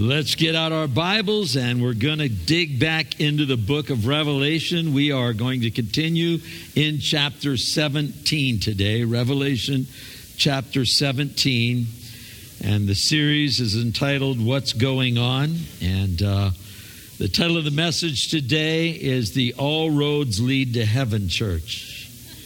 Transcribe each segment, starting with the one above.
Let's get out our Bibles and we're going to dig back into the book of Revelation. We are going to continue in chapter 17 today, Revelation chapter 17. And the series is entitled, What's Going On? And the title of the message today is The All Roads Lead to Heaven Church.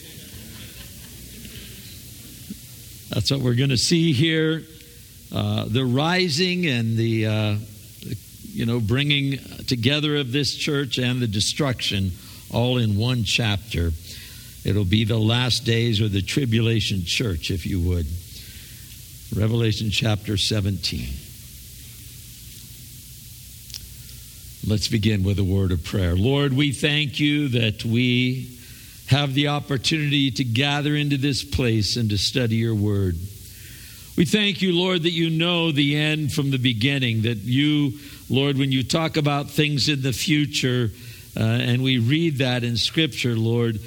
That's what we're going to see here. The rising and the bringing together of this church and the destruction all in one chapter. It'll be the last days or the tribulation church, if you would. Revelation chapter 17. Let's begin with a word of prayer. Lord, we thank you that we have the opportunity to gather into this place and to study your word. We thank you, Lord, that you know the end from the beginning, that you, Lord, when you talk about things in the future, and we read that in Scripture, Lord,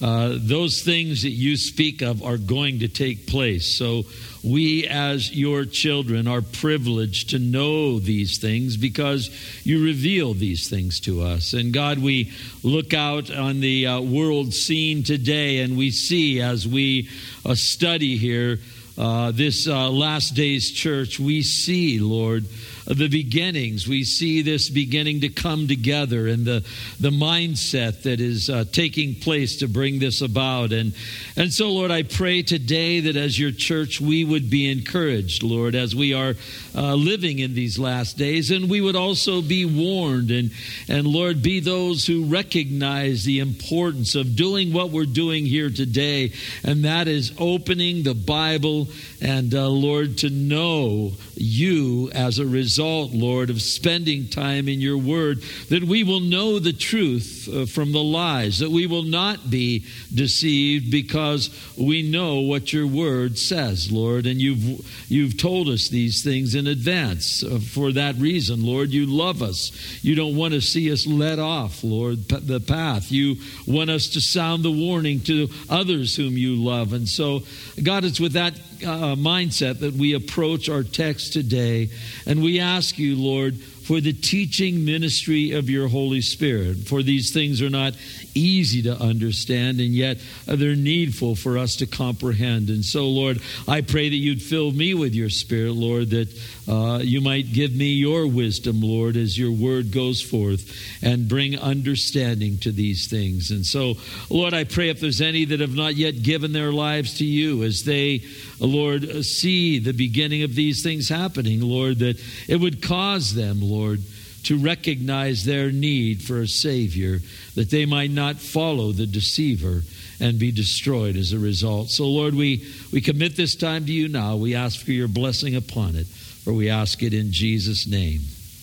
those things that you speak of are going to take place. So we as your children are privileged to know these things because you reveal these things to us. And God, we look out on the world scene today and we see as we study here this last days church, we see, Lord, the beginnings. We see this beginning to come together and the mindset that is taking place to bring this about. And so, Lord, I pray today that as your church, we would be encouraged, Lord, as we are living in these last days. And we would also be warned and Lord, be those who recognize the importance of doing what we're doing here today. And that is opening the Bible and, Lord, to know you as a result, Lord, of spending time in your word, that we will know the truth from the lies, that we will not be deceived because we know what your word says, Lord, and you've told us these things in advance. For that reason, Lord, you love us. You don't want to see us let off, Lord, the path. You want us to sound the warning to others whom you love. And so, God, it's with that mindset that we approach our text today, and we ask you, Lord, for the teaching ministry of your Holy Spirit. For these things are not easy to understand, and yet they're needful for us to comprehend. And so, Lord, I pray that you'd fill me with your Spirit, Lord, that you might give me your wisdom, Lord, as your word goes forth, and bring understanding to these things. And so, Lord, I pray if there's any that have not yet given their lives to you, as they, Lord, see the beginning of these things happening, Lord, that it would cause them, Lord, to recognize their need for a Savior, that they might not follow the deceiver and be destroyed as a result. So, Lord, we commit this time to you now. We ask for your blessing upon it, for we ask it in Jesus' name.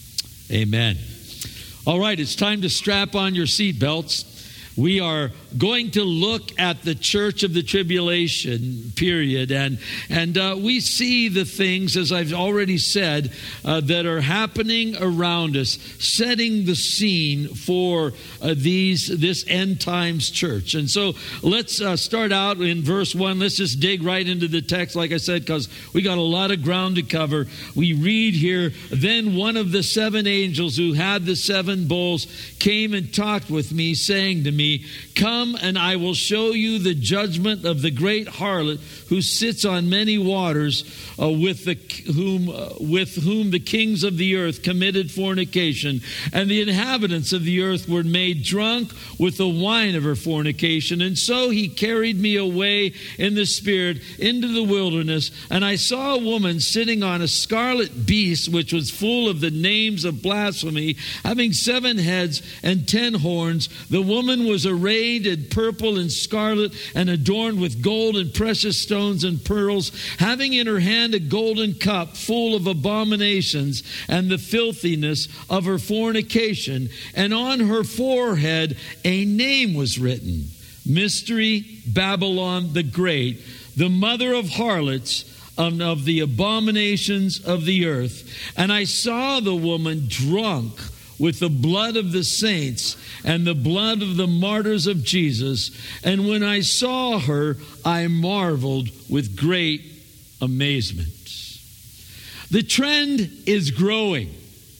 Amen. All right, it's time to strap on your seatbelts. We are going to look at the church of the tribulation period, and we see the things, as I've already said, that are happening around us, setting the scene for this end times church. And so let's start out in verse 1. Let's just dig right into the text, like I said, because we got a lot of ground to cover. We read here, then one of the seven angels who had the seven bowls came and talked with me, saying to me, come and I will show you the judgment of the great harlot who sits on many waters, with whom the kings of the earth committed fornication, and the inhabitants of the earth were made drunk with the wine of her fornication. And so he carried me away in the spirit into the wilderness, and I saw a woman sitting on a scarlet beast, which was full of the names of blasphemy, having 7 heads and 10 horns. The woman was arrayed in purple and scarlet and adorned with gold and precious stones and pearls, having in her hand a golden cup full of abominations and the filthiness of her fornication. And on her forehead a name was written, Mystery Babylon the Great, the mother of harlots and of the abominations of the earth. And I saw the woman drunk with the blood of the saints and the blood of the martyrs of Jesus. And when I saw her, I marveled with great amazement. The trend is growing.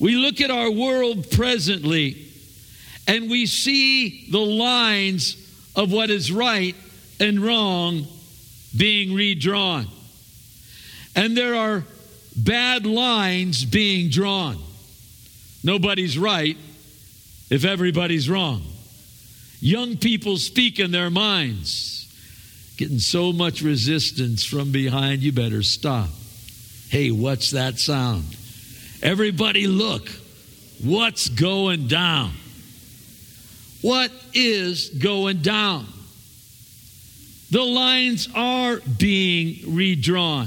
We look at our world presently and we see the lines of what is right and wrong being redrawn. And there are bad lines being drawn. Nobody's right if everybody's wrong. Young people speak in their minds, getting so much resistance from behind, you better stop. Hey, what's that sound? Everybody look, what's going down? What is going down? The lines are being redrawn.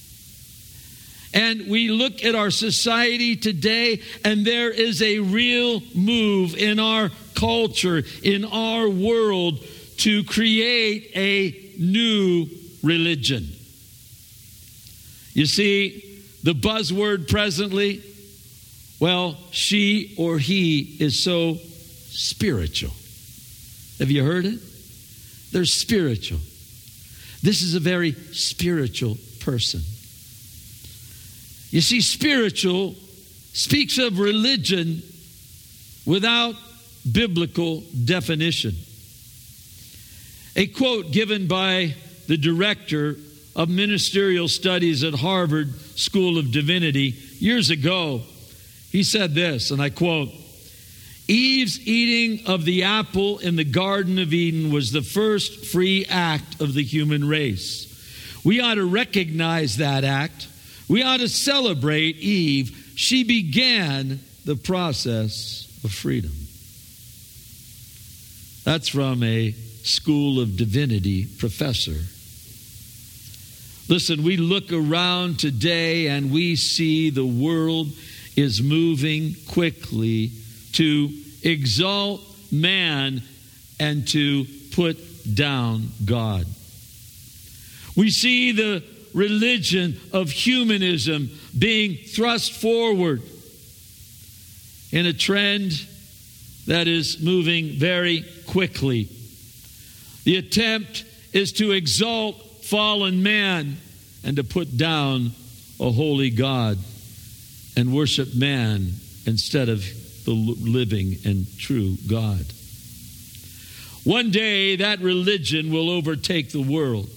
And we look at our society today, and there is a real move in our culture, in our world, to create a new religion. You see, the buzzword presently, well, she or he is so spiritual. Have you heard it? They're spiritual. This is a very spiritual person. You see, spiritual speaks of religion without biblical definition. A quote given by the director of ministerial studies at Harvard School of Divinity years ago, he said this, and I quote, "Eve's eating of the apple in the Garden of Eden was the first free act of the human race. We ought to recognize that act. We ought to celebrate Eve. She began the process of freedom." That's from a School of Divinity professor. Listen, we look around today and we see the world is moving quickly to exalt man and to put down God. We see the religion of humanism being thrust forward in a trend that is moving very quickly. The attempt is to exalt fallen man and to put down a holy God and worship man instead of the living and true God. One day that religion will overtake the world.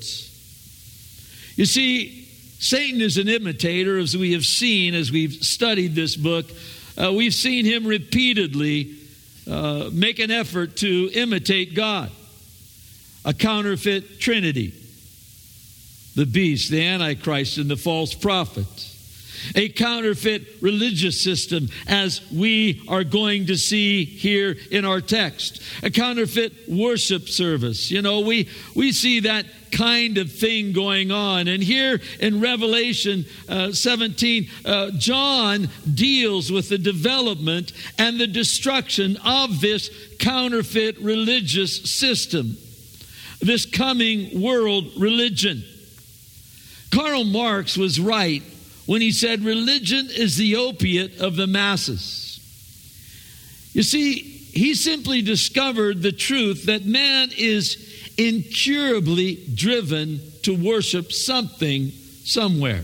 You see, Satan is an imitator, as we have seen as we've studied this book. We've seen him repeatedly make an effort to imitate God. A counterfeit trinity. The beast, the Antichrist, and the false prophet. A counterfeit religious system, as we are going to see here in our text. A counterfeit worship service. You know, we see that kind of thing going on. And here in Revelation 17, John deals with the development and the destruction of this counterfeit religious system. This coming world religion. Karl Marx was right when he said religion is the opiate of the masses. You see, he simply discovered the truth that man is incurably driven to worship something somewhere.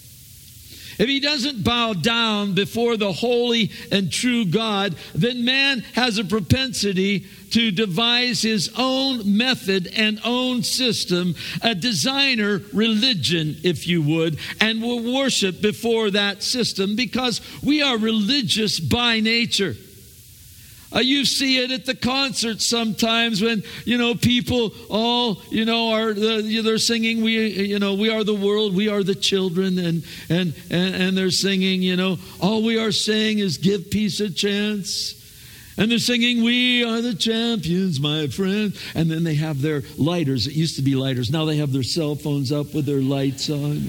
If he doesn't bow down before the holy and true God, then man has a propensity to devise his own method and own system, a designer religion, if you would, and will worship before that system because we are religious by nature. You see it at the concerts sometimes when, people all, they're singing, we are the world, we are the children, and they're singing, all we are saying is give peace a chance. And they're singing, we are the champions, my friend. And then they have their lighters. It used to be lighters. Now they have their cell phones up with their lights on.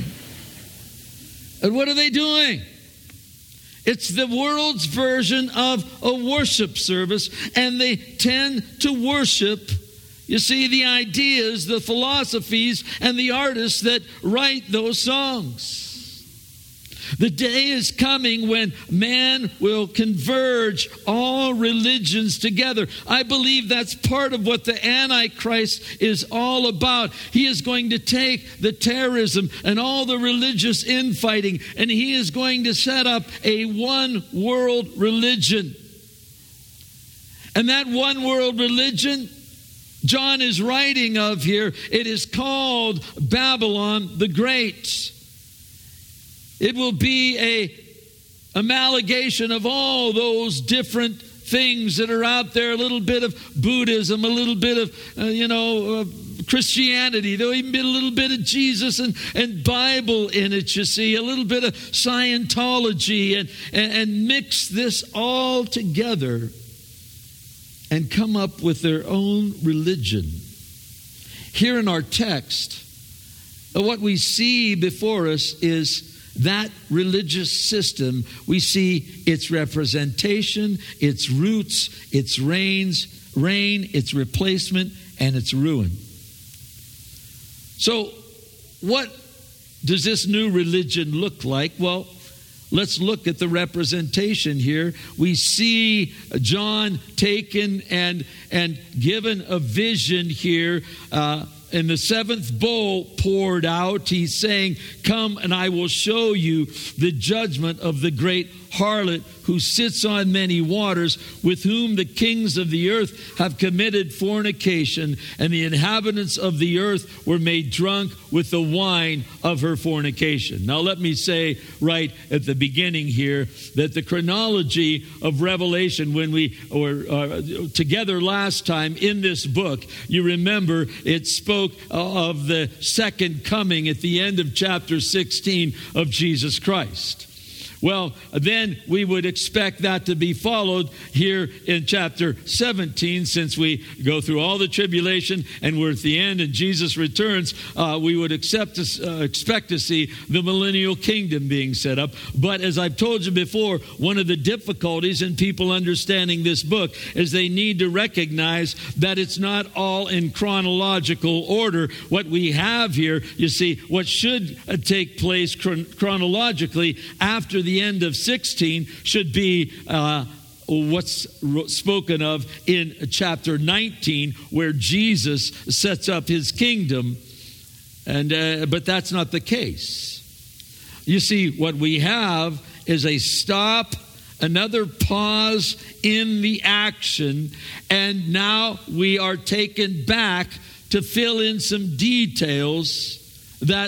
And what are they doing? It's the world's version of a worship service, and they tend to worship, you see, the ideas, the philosophies, and the artists that write those songs. The day is coming when man will converge all religions together. I believe that's part of what the Antichrist is all about. He is going to take the terrorism and all the religious infighting, and he is going to set up a one world religion. And that one world religion John is writing of here, it is called Babylon the Great. It will be a amalgamation of all those different things that are out there, a little bit of Buddhism, a little bit of, Christianity. There'll even be a little bit of Jesus and Bible in it, you see, a little bit of Scientology, and mix this all together and come up with their own religion. Here in our text, what we see before us is that religious system. We see its representation, its roots, its reign, its replacement, and its ruin. So, what does this new religion look like? Well, let's look at the representation here. We see John taken and given a vision here. And the seventh bowl poured out. He's saying, "Come and I will show you the judgment of the great harlot who sits on many waters, with whom the kings of the earth have committed fornication, and the inhabitants of the earth were made drunk with the wine of her fornication." Now let me say right at the beginning here that the chronology of Revelation, when we were together last time in this book, you remember it spoke of the second coming at the end of chapter 16 of Jesus Christ. Well, then we would expect that to be followed here in chapter 17, since we go through all the tribulation and we're at the end and Jesus returns. We would expect to see the millennial kingdom being set up. But as I've told you before, one of the difficulties in people understanding this book is they need to recognize that it's not all in chronological order. What we have here, you see, what should take place chronologically after the end of 16 should be what's spoken of in chapter 19, where Jesus sets up his kingdom. But that's not the case. You see, what we have is a stop, another pause in the action, and now we are taken back to fill in some details that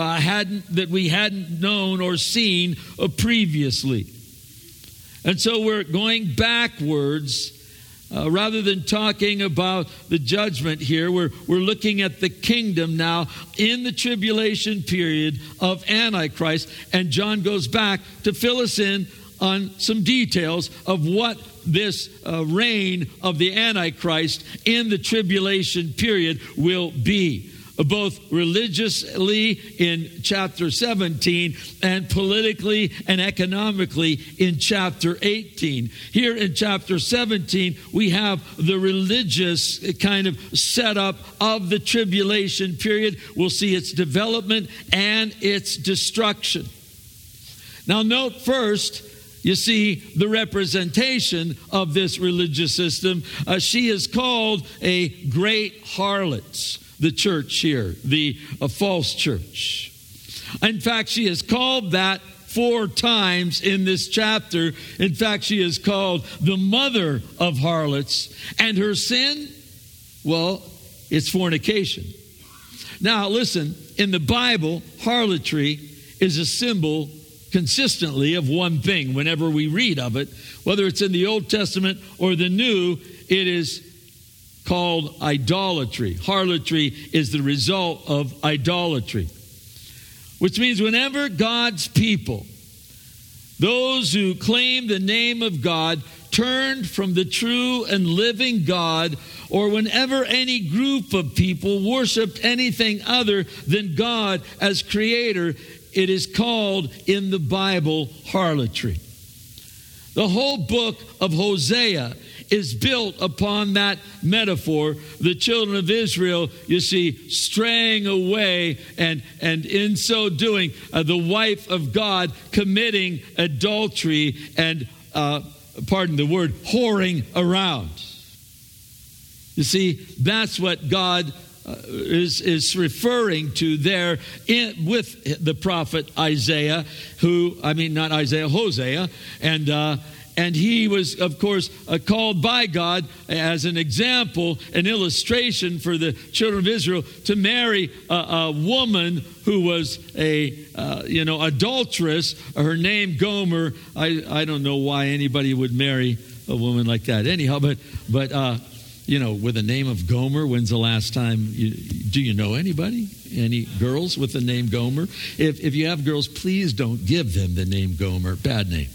we hadn't known or seen previously. And so we're going backwards. Rather than talking about the judgment here, we're looking at the kingdom now in the tribulation period of Antichrist. And John goes back to fill us in on some details of what this reign of the Antichrist in the tribulation period will be, both religiously in chapter 17 and politically and economically in chapter 18. Here in chapter 17, we have the religious kind of setup of the tribulation period. We'll see its development and its destruction. Now note first, you see the representation of this religious system. She is called a great harlot. The church here, the false church. In fact, she is called that 4 times in this chapter. In fact, she is called the mother of harlots. And her sin, well, it's fornication. Now, listen, in the Bible, harlotry is a symbol consistently of one thing. Whenever we read of it, whether it's in the Old Testament or the New, it is called idolatry. Harlotry is the result of idolatry. Which means whenever God's people, those who claim the name of God, turned from the true and living God, or whenever any group of people worshiped anything other than God as creator, it is called in the Bible harlotry. The whole book of Hosea is built upon that metaphor. The children of Israel, you see, straying away, and in so doing, the wife of God committing adultery and, pardon the word, whoring around. You see, that's what God is referring to there with the prophet Isaiah, Hosea, and he was, of course, called by God as an example, an illustration for the children of Israel to marry a woman who was adulteress. Her name Gomer. I don't know why anybody would marry a woman like that. Anyhow, but with the name of Gomer, when's the last time? Do you know anybody? Any girls with the name Gomer? If you have girls, please don't give them the name Gomer. Bad name.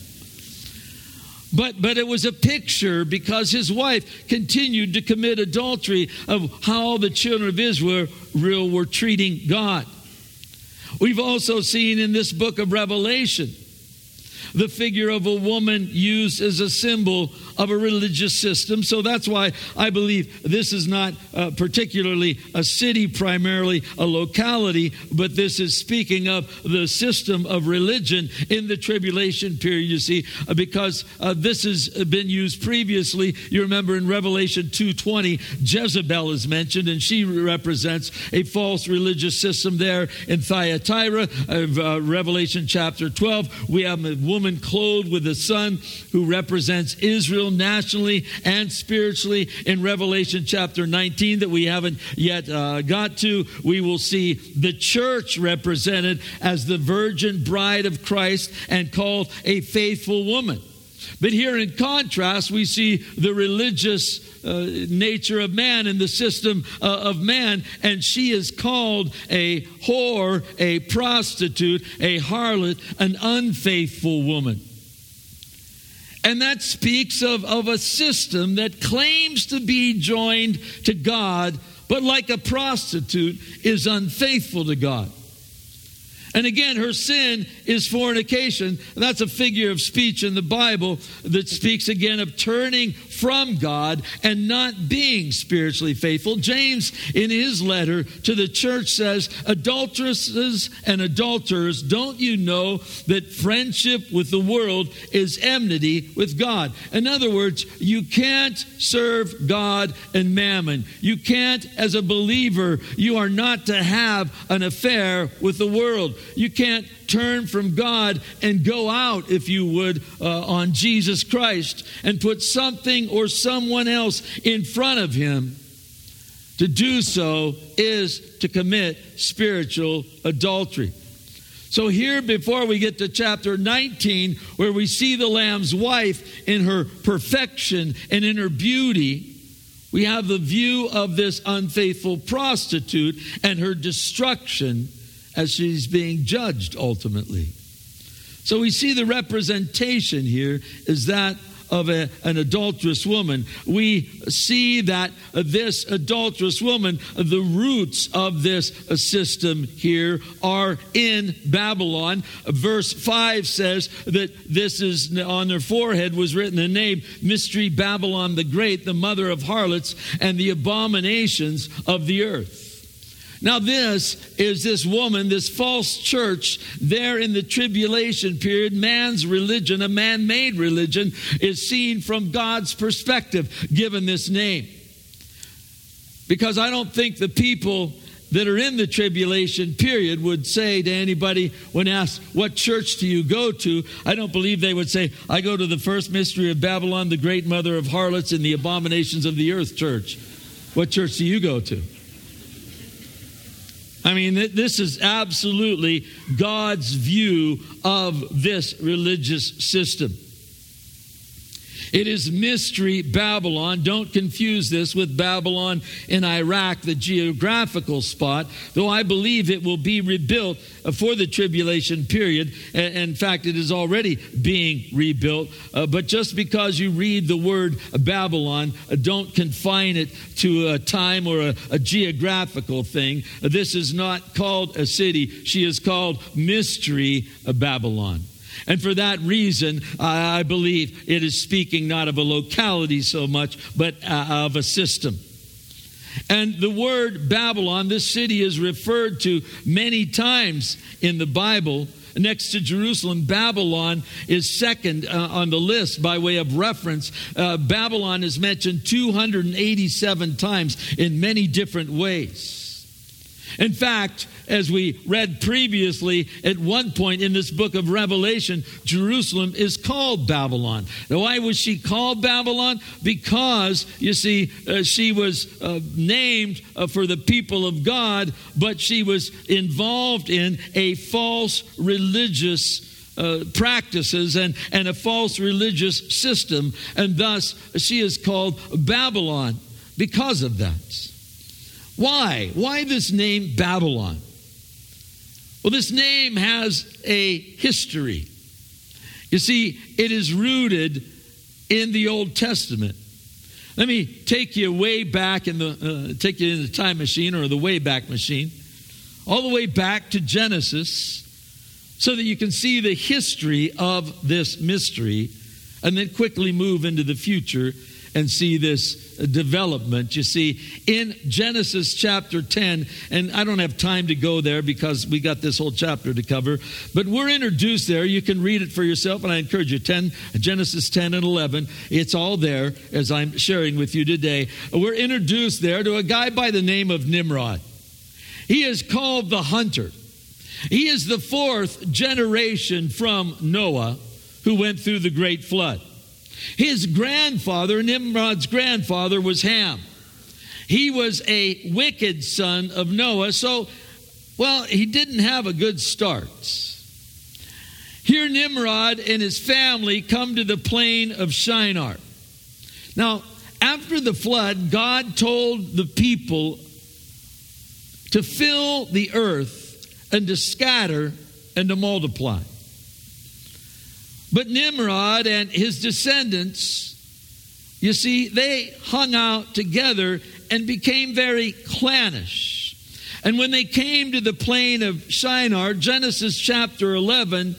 But it was a picture, because his wife continued to commit adultery, of how the children of Israel were treating God. We've also seen in this book of Revelation the figure of a woman used as a symbol of a religious system. So that's why I believe this is not particularly a city, primarily a locality, but this is speaking of the system of religion in the tribulation period, you see, because this has been used previously. You remember in Revelation 2:20, Jezebel is mentioned, and she represents a false religious system there in Thyatira. Revelation chapter 12, we have a woman clothed with the sun who represents Israel nationally and spiritually. In Revelation chapter 19 that we haven't yet got to, we will see the church represented as the virgin bride of Christ and called a faithful woman. But here in contrast, we see the religious nature of man and the system of man, and she is called a whore, a prostitute, a harlot, an unfaithful woman. And that speaks of a system that claims to be joined to God, but like a prostitute is unfaithful to God. And again, her sin is fornication. That's a figure of speech in the Bible that speaks again of turning from God and not being spiritually faithful. James, in his letter to the church, says, adulteresses and adulterers, don't you know that friendship with the world is enmity with God? In other words, you can't serve God and mammon. You can't, as a believer, you are not to have an affair with the world. You can't turn from God and go out, if you would, on Jesus Christ and put something or someone else in front of him. To do so is to commit spiritual adultery. So here, before we get to chapter 19, where we see the Lamb's wife in her perfection and in her beauty, we have the view of this unfaithful prostitute and her destruction as she's being judged ultimately. So we see the representation here is that of an adulterous woman. We see that this adulterous woman, the roots of this system here are in Babylon. Verse 5 says that this is on their forehead was written the name, Mystery Babylon the Great, the mother of harlots and the abominations of the earth. Now this is this woman, this false church there in the tribulation period. Man's religion, a man-made religion, is seen from God's perspective, given this name. Because I don't think the people that are in the tribulation period would say to anybody when asked, what church do you go to? I don't believe they would say, I go to the first mystery of Babylon, the great mother of harlots and the abominations of the earth church. What church do you go to? I mean, this is absolutely God's view of this religious system. It is Mystery Babylon. Don't confuse this with Babylon in Iraq, the geographical spot, though I believe it will be rebuilt for the tribulation period. In fact, it is already being rebuilt. But just because you read the word Babylon, don't confine it to a time or a geographical thing. This is not called a city. She is called Mystery Babylon. And for that reason, I believe it is speaking not of a locality so much, but of a system. And the word Babylon, this city, is referred to many times in the Bible. Next to Jerusalem, Babylon is second on the list by way of reference. Babylon is mentioned 287 times in many different ways. In fact, as we read previously, at one point in this book of Revelation, Jerusalem is called Babylon. Now, why was she called Babylon? Because, you see, she was named for the people of God, but she was involved in a false religious practices and a false religious system, and thus she is called Babylon because of that. Why? Why this name Babylon? Well, this name has a history. You see, it is rooted in the Old Testament. Let me take you way back take you in the time machine, or the Wayback Machine, all the way back to Genesis, so that you can see the history of this mystery, and then quickly move into the future and see this development. You see, in Genesis chapter 10, and I don't have time to go there because we got this whole chapter to cover, but we're introduced there. You can read it for yourself, and I encourage you, Genesis 10 and 11. It's all there as I'm sharing with you today. We're introduced there to a guy by the name of Nimrod. He is called the hunter. He is the fourth generation from Noah who went through the great flood. His grandfather, Nimrod's grandfather, was Ham. He was a wicked son of Noah, so, well, he didn't have a good start. Here Nimrod and his family come to the plain of Shinar. Now, after the flood, God told the people to fill the earth and to scatter and to multiply. But Nimrod and his descendants, you see, they hung out together and became very clannish. And when they came to the plain of Shinar, Genesis chapter 11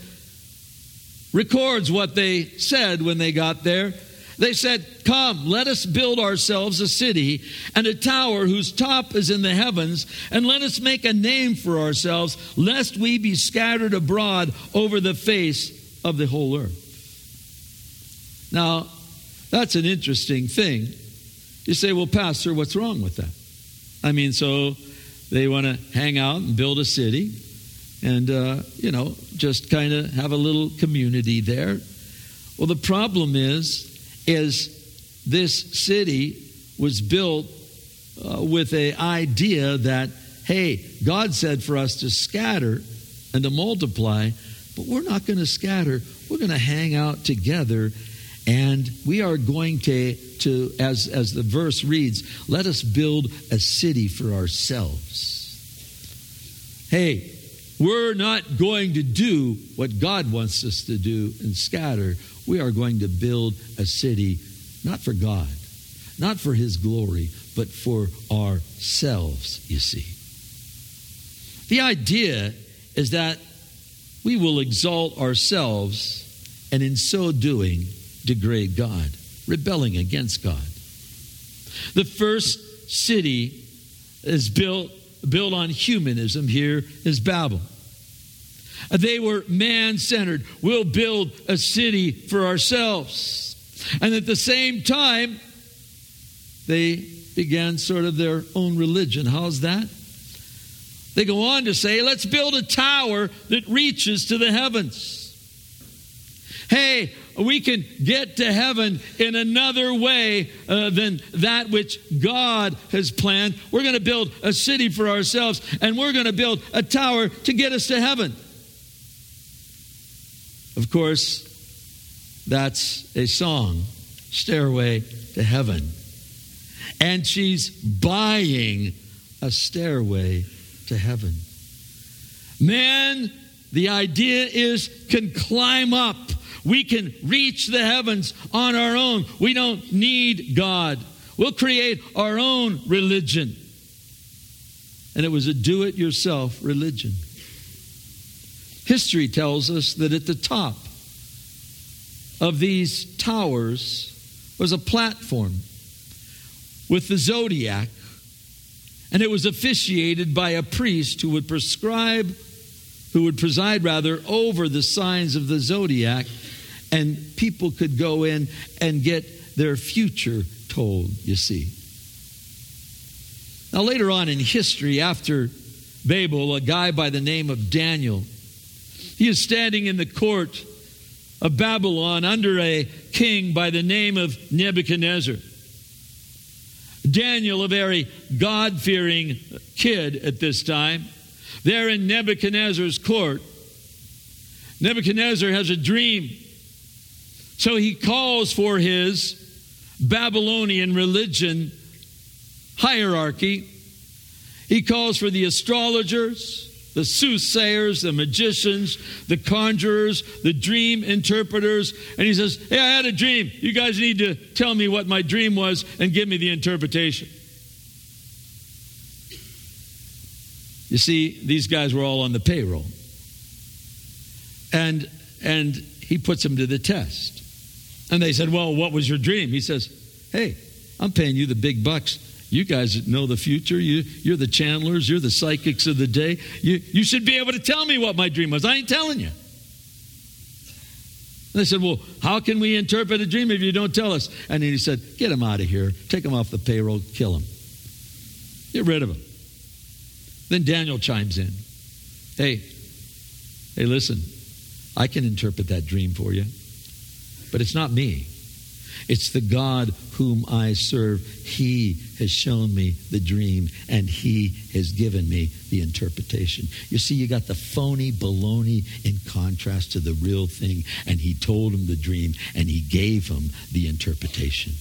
records what they said when they got there. They said, "Come, let us build ourselves a city and a tower whose top is in the heavens, and let us make a name for ourselves, lest we be scattered abroad over the face of the whole earth." Now, that's an interesting thing. You say, "Well, Pastor, what's wrong with that?" I mean, so they want to hang out and build a city and, just kind of have a little community there. Well, the problem is this city was built with an idea that, hey, God said for us to scatter and to multiply, but we're not going to scatter. We're going to hang out together, and we are going to as the verse reads, let us build a city for ourselves. Hey, we're not going to do what God wants us to do and scatter. We are going to build a city, not for God, not for His glory, but for ourselves, you see. The idea is that we will exalt ourselves and in so doing degrade God, rebelling against God. The first city is built on humanism here is Babel. They were man-centered. We'll build a city for ourselves. And at the same time, they began sort of their own religion. How's that? They go on to say, let's build a tower that reaches to the heavens. Hey, we can get to heaven in another way than that which God has planned. We're going to build a city for ourselves, and we're going to build a tower to get us to heaven. Of course, that's a song, Stairway to Heaven. And she's buying a stairway to heaven. Man, the idea is, can climb up. We can reach the heavens on our own. We don't need God. We'll create our own religion. And it was a do-it-yourself religion. History tells us that at the top of these towers was a platform with the zodiac, and it was officiated by a priest who would preside over the signs of the zodiac, and people could go in and get their future told, you see. Now, later on in history, after Babel, a guy by the name of Daniel, he is standing in the court of Babylon under a king by the name of Nebuchadnezzar. Daniel, a very God-fearing kid at this time, there in Nebuchadnezzar's court, Nebuchadnezzar has a dream. So he calls for his Babylonian religion hierarchy. He calls for the astrologers, the soothsayers, the magicians, the conjurers, the dream interpreters. And he says, hey, I had a dream. You guys need to tell me what my dream was and give me the interpretation. You see, these guys were all on the payroll. And he puts them to the test. And they said, well, what was your dream? He says, hey, I'm paying you the big bucks. You guys know the future. You're the channelers. You're the psychics of the day. You should be able to tell me what my dream was. I ain't telling you. And they said, well, how can we interpret a dream if you don't tell us? And then he said, get him out of here. Take him off the payroll. Kill him. Get rid of him. Then Daniel chimes in. Hey, listen, I can interpret that dream for you. But it's not me. It's the God whom I serve. He has shown me the dream, and he has given me the interpretation. You see, you got the phony baloney in contrast to the real thing, and he told him the dream, and he gave him the interpretation.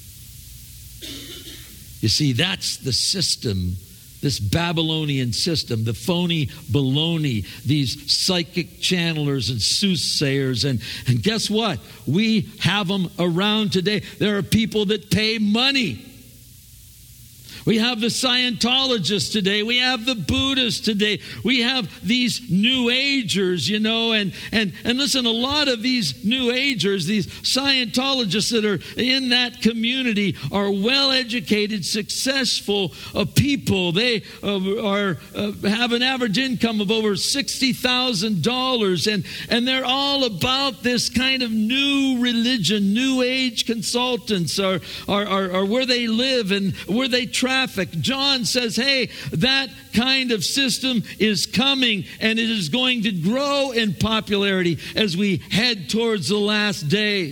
You see, that's the system, this Babylonian system, the phony baloney, these psychic channelers and soothsayers. And guess what? We have them around today. There are people that pay money. We have the Scientologists today. We have the Buddhists today. We have these New Agers, and listen, a lot of these New Agers, these Scientologists that are in that community are well-educated, successful people. They have an average income of over $60,000, and they're all about this kind of new religion. New Age consultants are where they live and where they traffic. John says, hey, that kind of system is coming, and it is going to grow in popularity as we head towards the last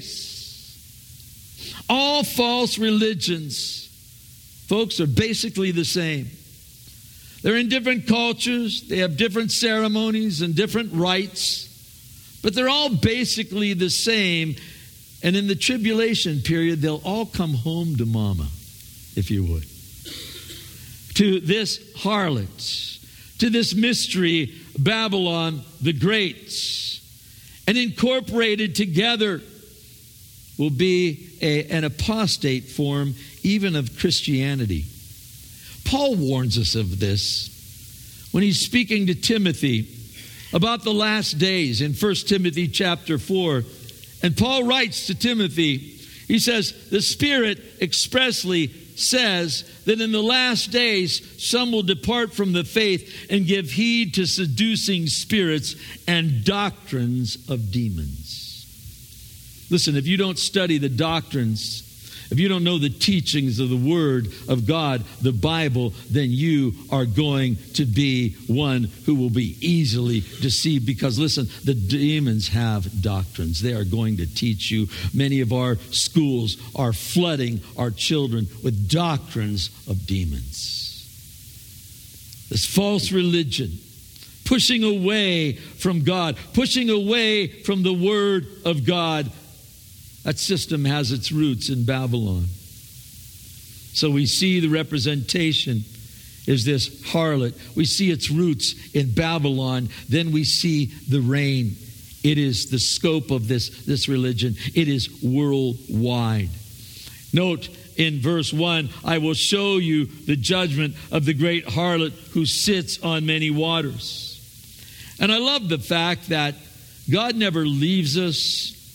days. All false religions, folks, are basically the same. They're in different cultures, they have different ceremonies and different rites, but they're all basically the same. And in the tribulation period, they'll all come home to mama, if you would. To this harlot, to this mystery, Babylon the Great. And incorporated together will be an apostate form even of Christianity. Paul warns us of this when he's speaking to Timothy about the last days in 1 Timothy chapter 4. And Paul writes to Timothy, he says, the Spirit expressly says that in the last days some will depart from the faith and give heed to seducing spirits and doctrines of demons. Listen, if you don't study the doctrines, if you don't know the teachings of the Word of God, the Bible, then you are going to be one who will be easily deceived. Because listen, the demons have doctrines. They are going to teach you. Many of our schools are flooding our children with doctrines of demons. This false religion, pushing away from God, pushing away from the Word of God. That system has its roots in Babylon. So we see the representation is this harlot. We see its roots in Babylon. Then we see the reign. It is the scope of this religion. It is worldwide. Note in verse 1, I will show you the judgment of the great harlot who sits on many waters. And I love the fact that God never leaves us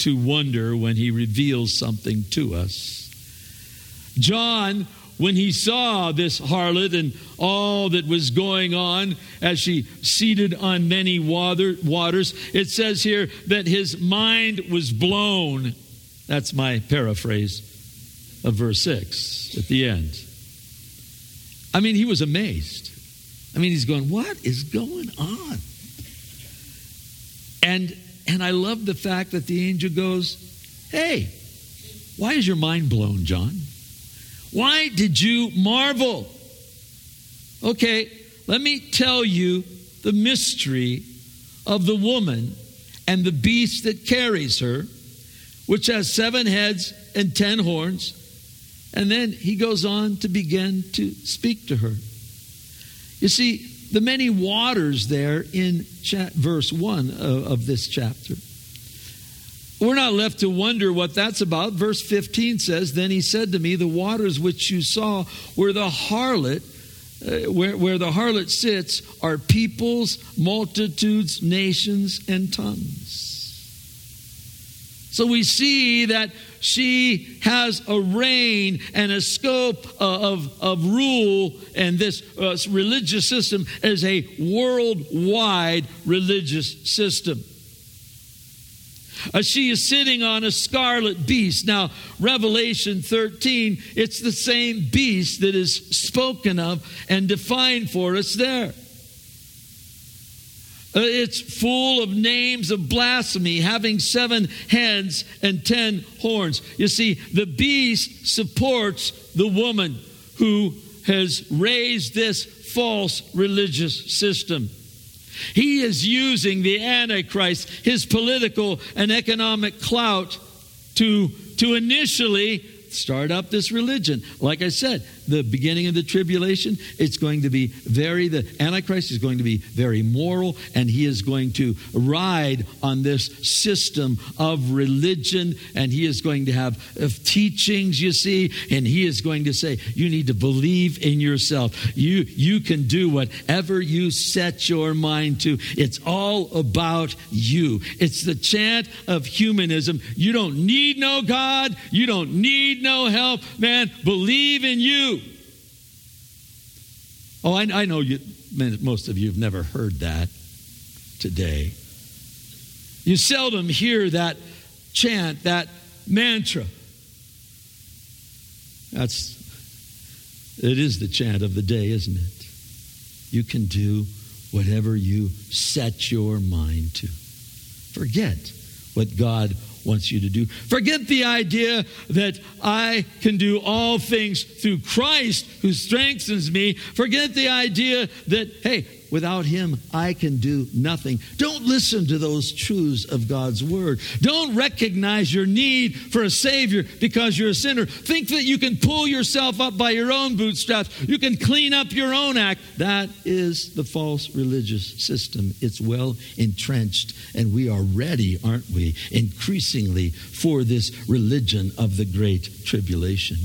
to wonder when he reveals something to us. John, when he saw this harlot and all that was going on as she seated on many waters, it says here that his mind was blown. That's my paraphrase of verse 6 at the end. I mean, he was amazed. I mean, he's going, what is going on? And I love the fact that the angel goes, hey, why is your mind blown, John? Why did you marvel? Okay, let me tell you the mystery of the woman and the beast that carries her, which has 7 heads and 10 horns. And then he goes on to begin to speak to her. You see, the many waters there in verse 1 of this chapter, we're not left to wonder what that's about. Verse 15 says, then he said to me, the waters which you saw where the harlot, where the harlot sits, are peoples, multitudes, nations, and tongues. So we see that she has a reign and a scope of rule, and this religious system is a worldwide religious system. She is sitting on a scarlet beast. Now, Revelation 13, it's the same beast that is spoken of and defined for us there. It's full of names of blasphemy, having 7 heads and 10 horns. You see, the beast supports the woman who has raised this false religious system. He is using the Antichrist, his political and economic clout, to initially start up this religion. Like I said, the beginning of the tribulation, it's going to be the Antichrist is going to be very moral, and he is going to ride on this system of religion, and he is going to have teachings, you see, and he is going to say, you need to believe in yourself. You can do whatever you set your mind to. It's all about you. It's the chant of humanism. You don't need no God. You don't need no help. Man, believe in you. Oh, I know most of you have never heard that today. You seldom hear that chant, that mantra. It is the chant of the day, isn't it? You can do whatever you set your mind to. Forget what God wants you to do. Forget the idea that I can do all things through Christ who strengthens me. Forget the idea that, hey, without him, I can do nothing. Don't listen to those truths of God's word. Don't recognize your need for a Savior because you're a sinner. Think that you can pull yourself up by your own bootstraps. You can clean up your own act. That is the false religious system. It's well entrenched, and we are ready, aren't we, increasingly for this religion of the Great Tribulation.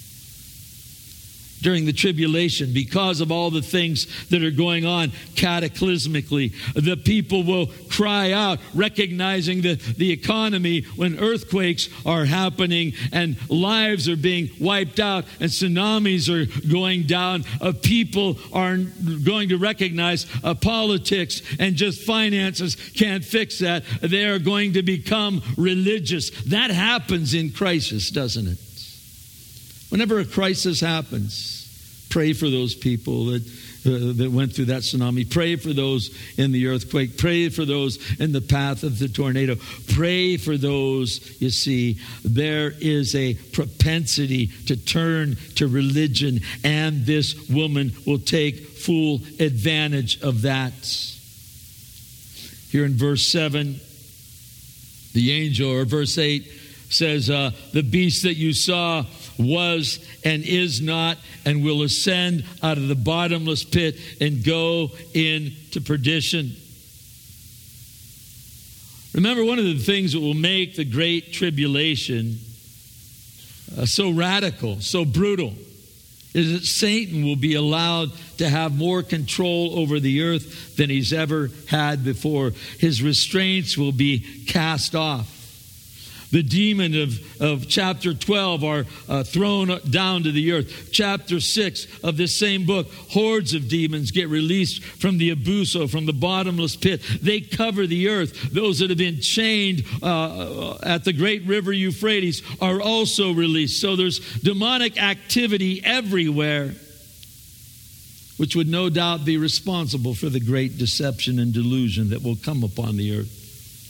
During the tribulation, because of all the things that are going on cataclysmically, the people will cry out, recognizing the economy when earthquakes are happening and lives are being wiped out and tsunamis are going down. People are going to recognize politics and just finances can't fix that. They are going to become religious. That happens in crisis, doesn't it? Whenever a crisis happens, pray for those people that went through that tsunami. Pray for those in the earthquake. Pray for those in the path of the tornado. Pray for those, you see, there is a propensity to turn to religion, and this woman will take full advantage of that. Here in verse 7, the angel, or verse 8, says, the beast that you saw was and is not and will ascend out of the bottomless pit and go into perdition. Remember, one of the things that will make the Great Tribulation so radical, so brutal, is that Satan will be allowed to have more control over the earth than he's ever had before. His restraints will be cast off. The demon of chapter 12 are thrown down to the earth. Chapter 6 of this same book, hordes of demons get released from the abuso, from the bottomless pit. They cover the earth. Those that have been chained at the great river Euphrates are also released. So there's demonic activity everywhere, which would no doubt be responsible for the great deception and delusion that will come upon the earth.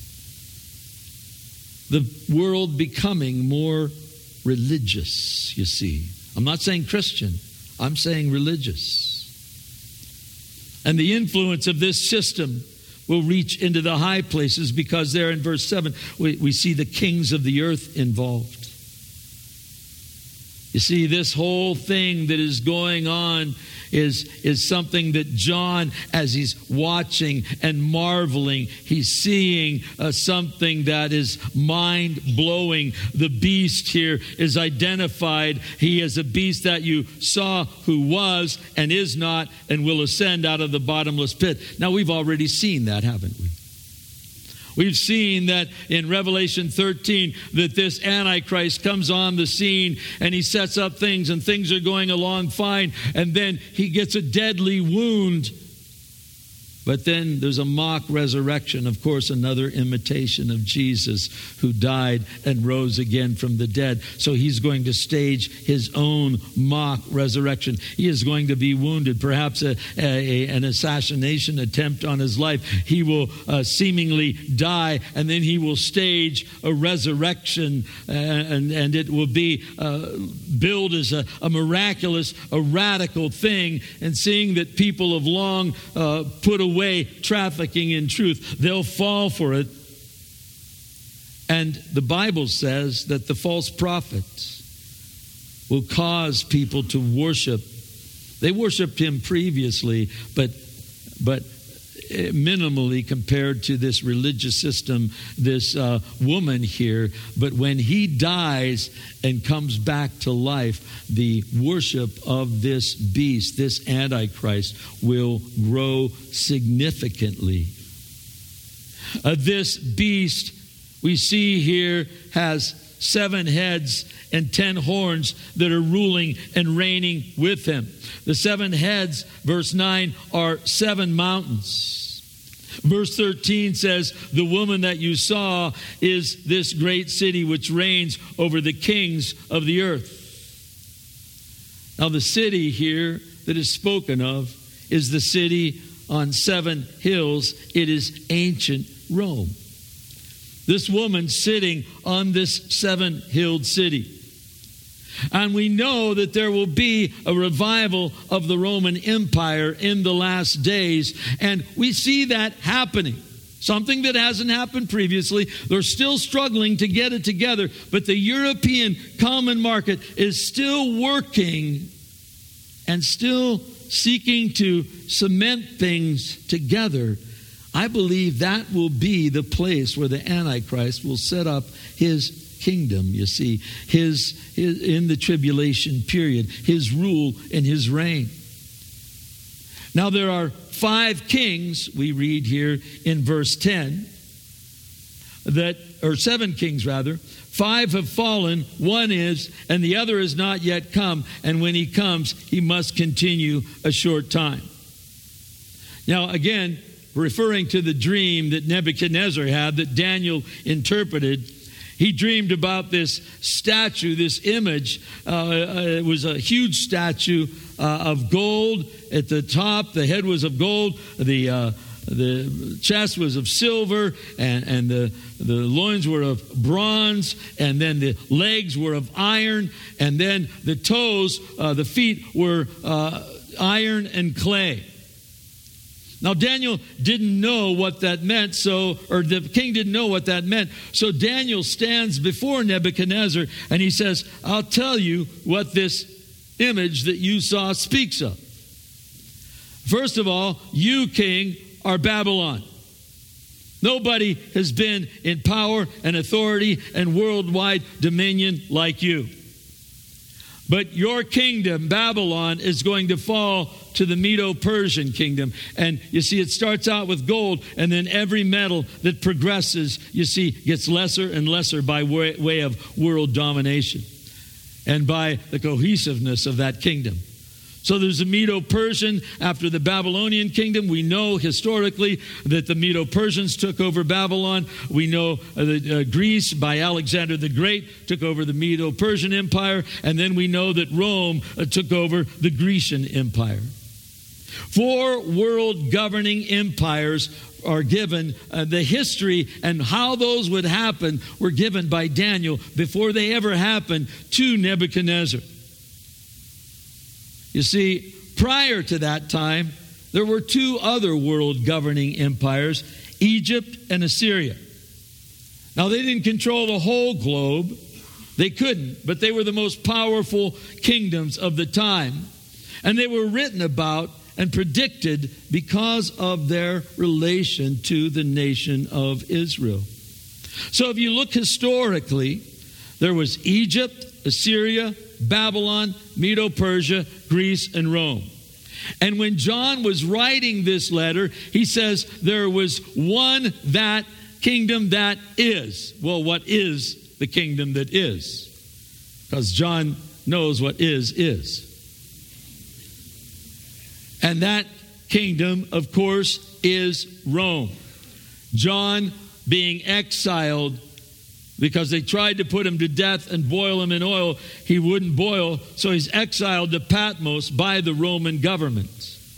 The world becoming more religious, you see. I'm not saying Christian. I'm saying religious. And the influence of this system will reach into the high places, because there in verse 7, we see the kings of the earth involved. You see, this whole thing that is going on is something that John, as he's watching and marveling, he's seeing something that is mind-blowing. The beast here is identified. He is a beast that you saw, who was and is not and will ascend out of the bottomless pit. Now, we've already seen that, haven't we? We've seen that in Revelation 13 that this Antichrist comes on the scene and he sets up things, and things are going along fine, and then he gets a deadly wound. But then there's a mock resurrection, of course, another imitation of Jesus, who died and rose again from the dead. So he's going to stage his own mock resurrection. He is going to be wounded, perhaps an assassination attempt on his life. He will seemingly die, and then he will stage a resurrection, and it will be billed as a miraculous, a radical thing. And seeing that people have long put away trafficking in truth, they'll fall for it. And the Bible says that the false prophets will cause people to worship. They worshiped him previously, but minimally compared to this religious system, this woman here. But when he dies and comes back to life, the worship of this beast, this Antichrist, will grow significantly. This beast we see here has 7 heads and 10 horns that are ruling and reigning with him. The 7 heads, verse 9, are 7 mountains. Verse 13 says, the woman that you saw is this great city which reigns over the kings of the earth. Now, the city here that is spoken of is the city on 7 hills. It is ancient Rome. This woman sitting on this 7-hilled city. And we know that there will be a revival of the Roman Empire in the last days. And we see that happening. Something that hasn't happened previously. They're still struggling to get it together. But the European common market is still working and still seeking to cement things together. I believe that will be the place where the Antichrist will set up his kingdom, you see, his in the tribulation period, his rule and his reign. Now, there are 5 kings, we read here in verse 10, or 7 kings rather. 5 have fallen, 1 is, and the other is not yet come. And when he comes, he must continue a short time. Now, again, referring to the dream that Nebuchadnezzar had, that Daniel interpreted, he dreamed about this statue, this image. It was a huge statue of gold at the top. The head was of gold. The chest was of silver, and the loins were of bronze, and then the legs were of iron, and then the toes, the feet were iron and clay. Now, Daniel didn't know what that meant, or the king didn't know what that meant. So Daniel stands before Nebuchadnezzar and he says, I'll tell you what this image that you saw speaks of. First of all, you, king, are Babylon. Nobody has been in power and authority and worldwide dominion like you. But your kingdom, Babylon, is going to fall to the Medo-Persian kingdom. And you see, it starts out with gold, and then every metal that progresses, you see, gets lesser and lesser by way of world domination and by the cohesiveness of that kingdom. So there's a Medo-Persian after the Babylonian kingdom. We know historically that the Medo-Persians took over Babylon. We know that Greece by Alexander the Great took over the Medo-Persian Empire. And then we know that Rome took over the Grecian Empire. 4 world governing empires are given. The history and how those would happen were given by Daniel before they ever happened to Nebuchadnezzar. You see, prior to that time, there were 2 other world governing empires, Egypt and Assyria. Now, they didn't control the whole globe. They couldn't, but they were the most powerful kingdoms of the time. And they were written about and predicted because of their relation to the nation of Israel. So if you look historically, there was Egypt, Assyria, Babylon, Medo-Persia, Greece, and Rome. And when John was writing this letter, he says there was one that kingdom that is. Well, what is the kingdom that is? Because John knows what is. And that kingdom, of course, is Rome. John being exiled because they tried to put him to death and boil him in oil. He wouldn't boil, so he's exiled to Patmos by the Roman government.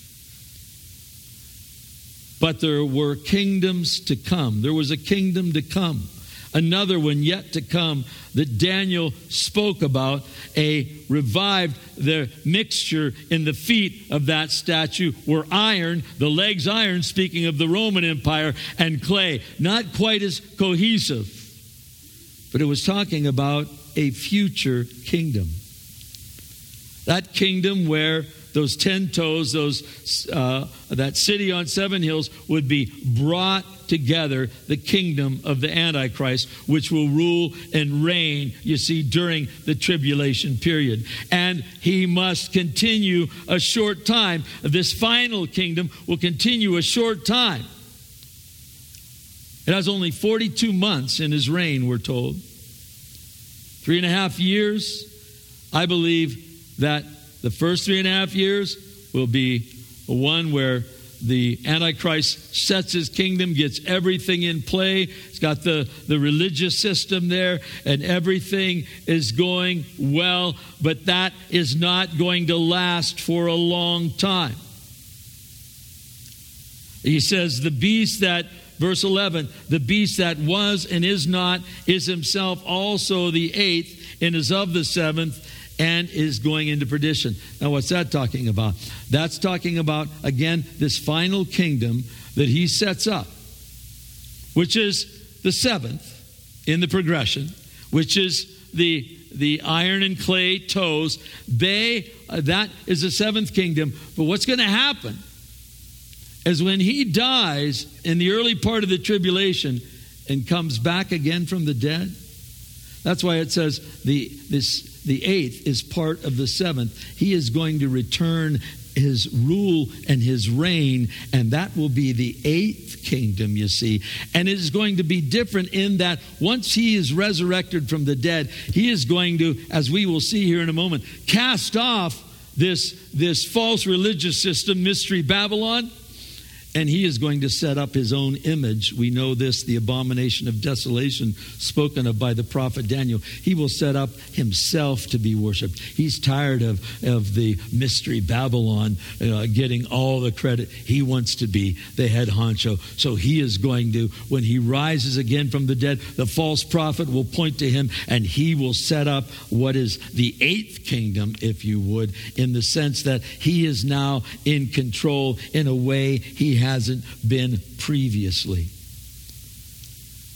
But there were kingdoms to come. There was a kingdom to come. Another one yet to come that Daniel spoke about, the mixture in the feet of that statue were iron, the legs iron, speaking of the Roman Empire, and clay. Not quite as cohesive. But it was talking about a future kingdom. That kingdom where those 10 toes, that city on 7 hills would be brought together, the kingdom of the Antichrist, which will rule and reign, you see, during the tribulation period. And he must continue a short time. This final kingdom will continue a short time. It has only 42 months in his reign, we're told. 3.5 years. I believe that the first 3.5 years will be one where the Antichrist sets his kingdom, gets everything in play. It's got the religious system there, and everything is going well, but that is not going to last for a long time. He says, the beast that, verse 11, the beast that was and is not is himself also the 8th and is of the 7th and is going into perdition. Now, what's that talking about? That's talking about, again, this final kingdom that he sets up, which is the 7th in the progression, which is the iron and clay toes. That is the 7th kingdom. But what's going to happen is when he dies in the early part of the tribulation and comes back again from the dead. That's why it says the 8th is part of the 7th. He is going to return his rule and his reign, and that will be the 8th kingdom, you see. And it is going to be different in that once he is resurrected from the dead, he is going to, as we will see here in a moment, cast off this false religious system, Mystery Babylon. And he is going to set up his own image. We know this, the abomination of desolation spoken of by the prophet Daniel. He will set up himself to be worshipped. He's tired of the Mystery Babylon getting all the credit. He wants to be the head honcho. So he is going to, when he rises again from the dead, the false prophet will point to him, and he will set up what is the 8th kingdom, if you would, in the sense that he is now in control in a way he hasn't been previously.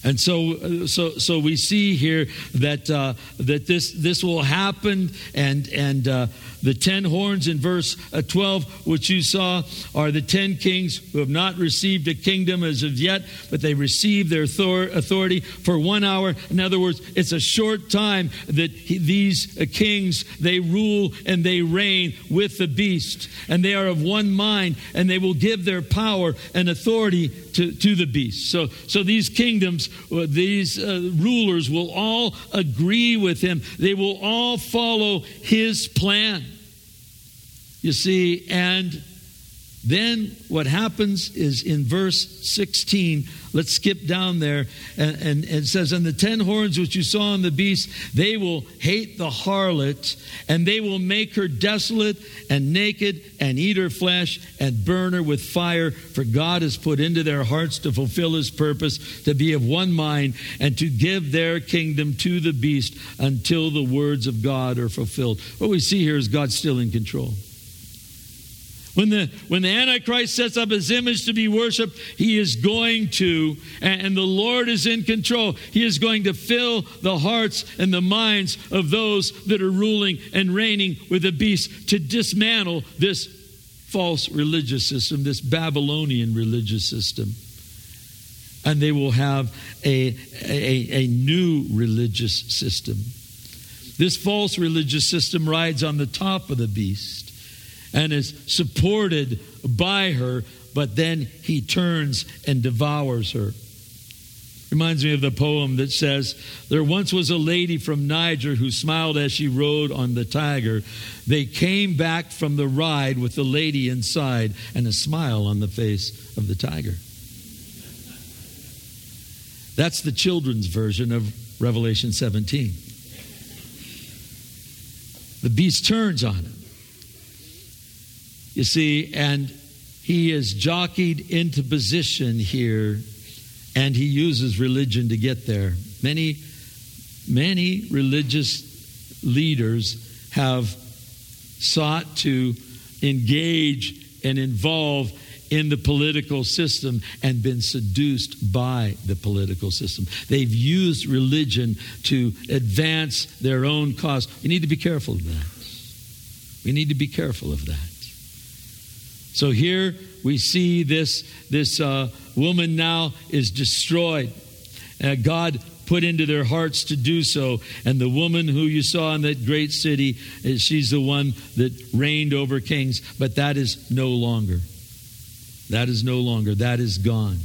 And so we see here that this will happen, and the 10 horns in verse 12, which you saw, are the 10 kings who have not received a kingdom as of yet, but they receive their authority for 1 hour. In other words, it's a short time that these kings, they rule and they reign with the beast, and they are of one mind, and they will give their power and authority to the beast. So these kingdoms, these rulers will all agree with him. They will all follow his plan. You see, and then what happens is in verse 16, let's skip down there, and it says, and the 10 horns which you saw on the beast, they will hate the harlot, and they will make her desolate and naked, and eat her flesh, and burn her with fire. For God has put into their hearts to fulfill his purpose, to be of one mind, and to give their kingdom to the beast until the words of God are fulfilled. What we see here is God's still in control. When the Antichrist sets up his image to be worshipped, he is going to, and the Lord is in control, he is going to fill the hearts and the minds of those that are ruling and reigning with the beast to dismantle this false religious system, this Babylonian religious system. And they will have a new religious system. This false religious system rides on the top of the beast and is supported by her, but then he turns and devours her. Reminds me of the poem that says, there once was a lady from Niger who smiled as she rode on the tiger. They came back from the ride with the lady inside and a smile on the face of the tiger. That's the children's version of Revelation 17. The beast turns on him. You see, and he is jockeyed into position here, and he uses religion to get there. Many religious leaders have sought to engage and involve in the political system and been seduced by the political system. They've used religion to advance their own cause. We need to be careful of that. We need to be careful of that. So here we see this woman now is destroyed. God put into their hearts to do so. And the woman who you saw in that great city, she's the one that reigned over kings. But that is no longer. That is no longer. That is gone.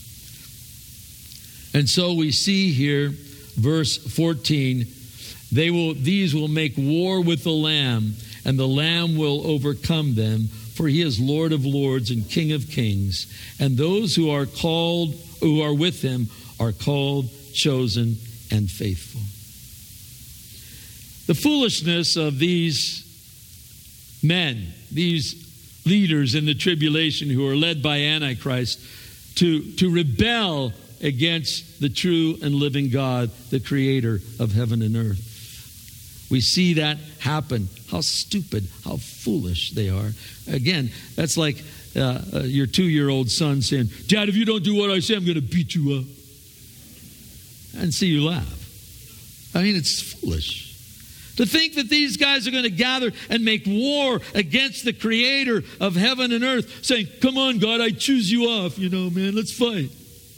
And so we see here, verse 14, these will make war with the Lamb, and the Lamb will overcome them. For he is Lord of lords and King of kings. And those who are with him are called, chosen, and faithful. The foolishness of these men, these leaders in the tribulation who are led by Antichrist to rebel against the true and living God, the creator of heaven and earth. We see that happen. How stupid, how foolish they are. Again, that's like your 2-year-old son saying, Dad, if you don't do what I say, I'm going to beat you up. And see you laugh. I mean, it's foolish. To think that these guys are going to gather and make war against the creator of heaven and earth, saying, come on, God, I choose you off. Man, let's fight.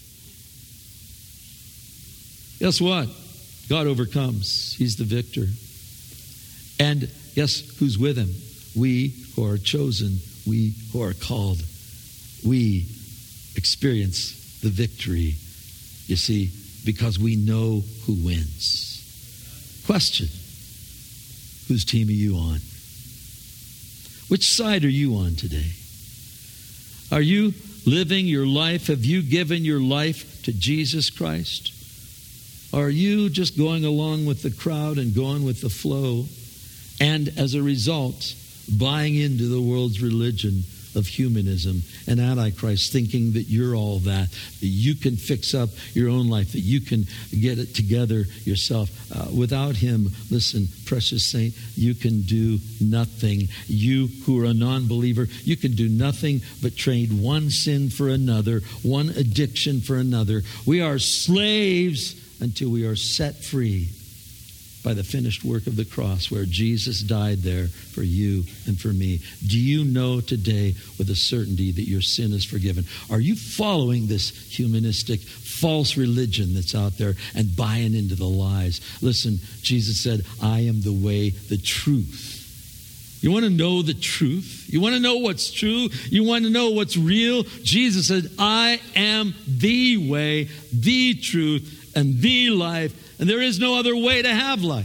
Guess what? God overcomes. He's the victor. And guess who's with him? We who are chosen, we who are called, we experience the victory, you see, because we know who wins. Question, whose team are you on? Which side are you on today? Are you living your life? Have you given your life to Jesus Christ? Or are you just going along with the crowd and going with the flow? And as a result, buying into the world's religion of humanism and Antichrist, thinking that you're all that you can fix up your own life, that you can get it together yourself. Without him, listen, precious saint, you can do nothing. You who are a non-believer, you can do nothing but trade one sin for another, one addiction for another. We are slaves until we are set free by the finished work of the cross, where Jesus died there for you and for me. Do you know today with a certainty that your sin is forgiven? Are you following this humanistic false religion that's out there and buying into the lies? Listen, Jesus said, I am the way, the truth. You want to know the truth? You want to know what's true? You want to know what's real? Jesus said, I am the way, the truth, and the life. And there is no other way to have life.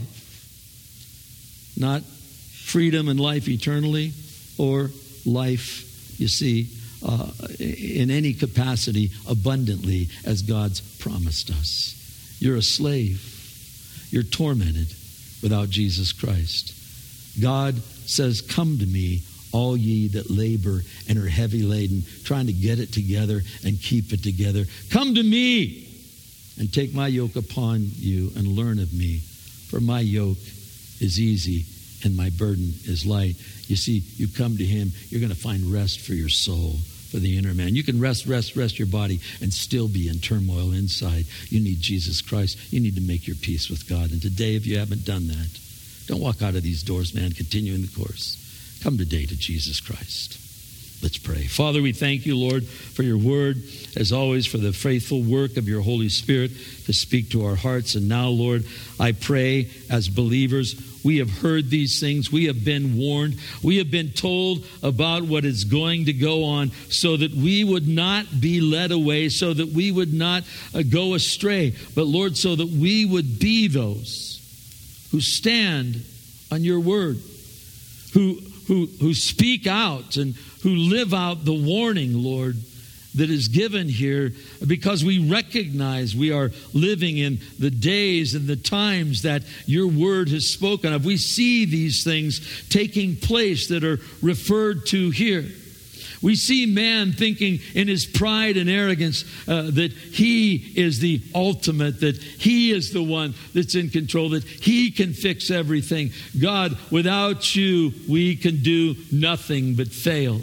Not freedom and life eternally, or life, you see, in any capacity abundantly as God's promised us. You're a slave. You're tormented without Jesus Christ. God says, come to me, all ye that labor and are heavy laden, trying to get it together and keep it together. Come to me and take my yoke upon you and learn of me. For my yoke is easy and my burden is light. You see, you come to him, you're going to find rest for your soul, for the inner man. You can rest your body and still be in turmoil inside. You need Jesus Christ. You need to make your peace with God. And today, if you haven't done that, don't walk out of these doors, man. Continue in the course. Come today to Jesus Christ. Let's pray. Father, we thank you, Lord, for your word, as always, for the faithful work of your Holy Spirit to speak to our hearts. And now, Lord, I pray as believers, we have heard these things. We have been warned. We have been told about what is going to go on so that we would not be led away, so that we would not go astray. But, Lord, so that we would be those who stand on your word, who speak out and who live out the warning, Lord, that is given here, because we recognize we are living in the days and the times that your word has spoken of. We see these things taking place that are referred to here. We see man thinking in his pride and arrogance that he is the ultimate, that he is the one that's in control, that he can fix everything. God, without you, we can do nothing but fail.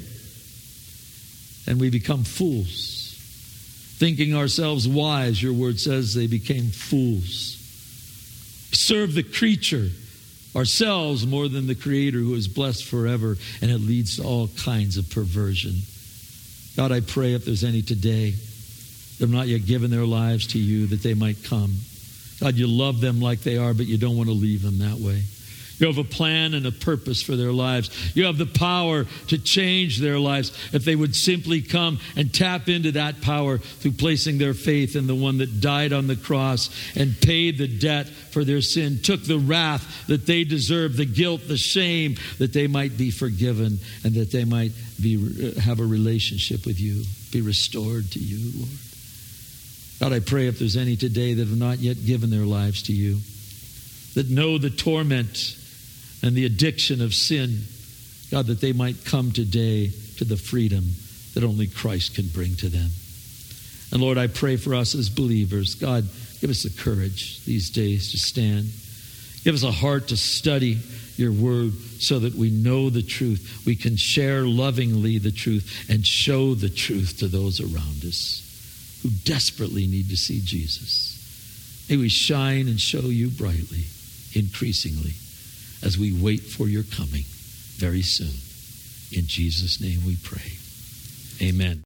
And we become fools, thinking ourselves wise. Your word says they became fools. Serve the creature, ourselves, more than the Creator, who is blessed forever, and it leads to all kinds of perversion. God, I pray if there's any today that have not yet given their lives to you, that they might come. God, you love them like they are, but you don't want to leave them that way. You have a plan and a purpose for their lives. You have the power to change their lives if they would simply come and tap into that power through placing their faith in the one that died on the cross and paid the debt for their sin, took the wrath that they deserve, the guilt, the shame, that they might be forgiven and that they might have a relationship with you, be restored to you, Lord. God, I pray if there's any today that have not yet given their lives to you, that know the torment and the addiction of sin, God, that they might come today to the freedom that only Christ can bring to them. And Lord, I pray for us as believers. God, give us the courage these days to stand. Give us a heart to study your word so that we know the truth. We can share lovingly the truth and show the truth to those around us who desperately need to see Jesus. May we shine and show you brightly, increasingly, as we wait for your coming very soon. In Jesus' name we pray. Amen.